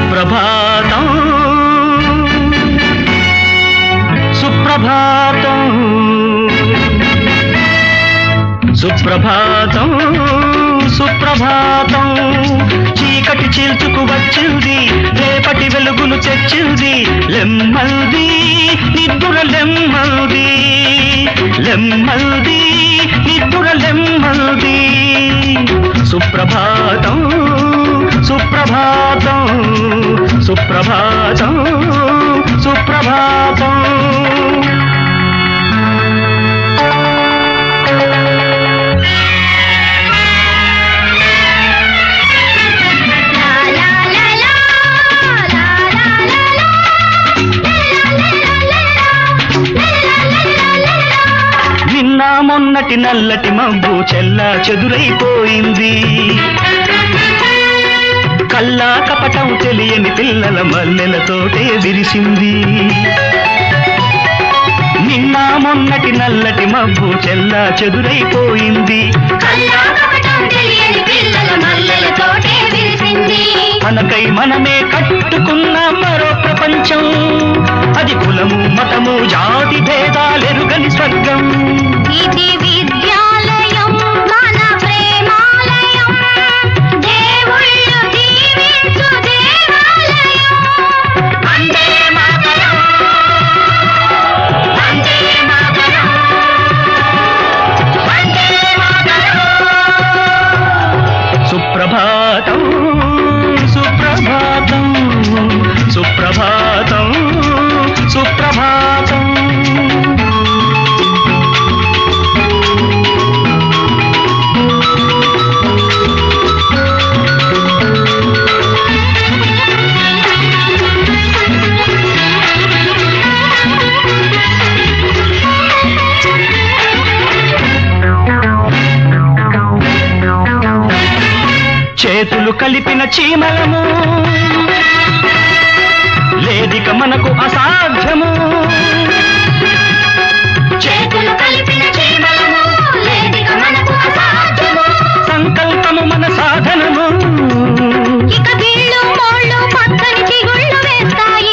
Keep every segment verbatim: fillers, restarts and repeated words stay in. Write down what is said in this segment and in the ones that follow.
సుప్రభాతం సుప్రభాతం సుప్రభాతం సుప్రభాతం చీకటి చీల్చుకు వచ్చింది రేపటి వెలుగును తెచ్చింది లెమ్మల్ది నిద్దుర లెమ్మల్ది లెమ్మల్ది నిద్దుర లెమ్మల్ది సుప్రభాతం సుప్రభాతం సుప్రభాతం సుప్రభాతం నిన్న మొన్నటి నల్లటి మబ్బు చెల్లా చెదురైపోయింది కల్లా కపటం తెలియని పిల్లల మల్లెలతోటే విరిసింది నిన్న మొన్నటి నల్లటి మబ్బు చెల్లా చెదురైపోయింది కల్లా కపటం తెలియని పిల్లల మల్లెలతోటే విరిసింది మనకై మనమే కట్టుకున్న మరో ప్రపంచం అది కులము మతము జాతి భేదాలెరుగని స్వర్గం ఇది విద్యాలయం మన ప్రేమాలయం దేవుళ్ళు దీవించు దేవాలయం వందే మాతరం వందే మాతరం వందే మాతరం సుప్రభాతం సుప్రభాతం సుప్రభాతం సుప్రభాతం చేతులు కలిపిన చీమలము లేదిక మనకు అసాధ్యము చేతులు కలిపిన చీమలము లేదిక మనకు అసాధ్యము సంకల్పము మన సాధనము ఇక వీళ్ళు మోళ్ళు పచ్చని చిగుళ్ళు వేస్తాయి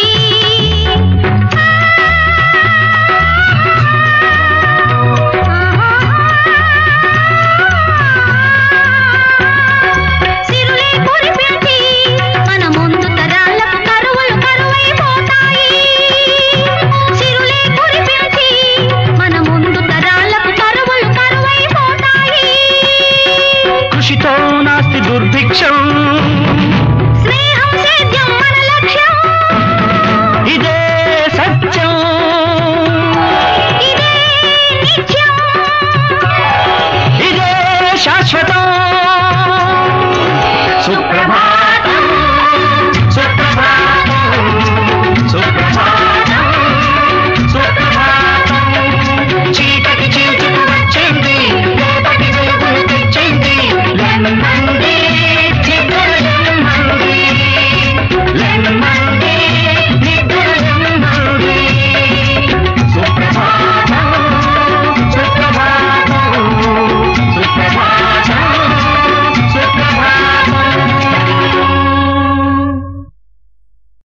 సిరులే కురిపించి మన ముందు తరాలకు కరువులు కరువైపోతాయి సిరులే కురిపించి మన ముందు తరాలకు కరువులు కరువైపోతాయి కృషితో నాస్తి దుర్భిక్షం స్నేహం సేద్యం మన లక్ష్యం ఇదే సత్యం ఇదే నిత్యం ఇదే శాశ్వతం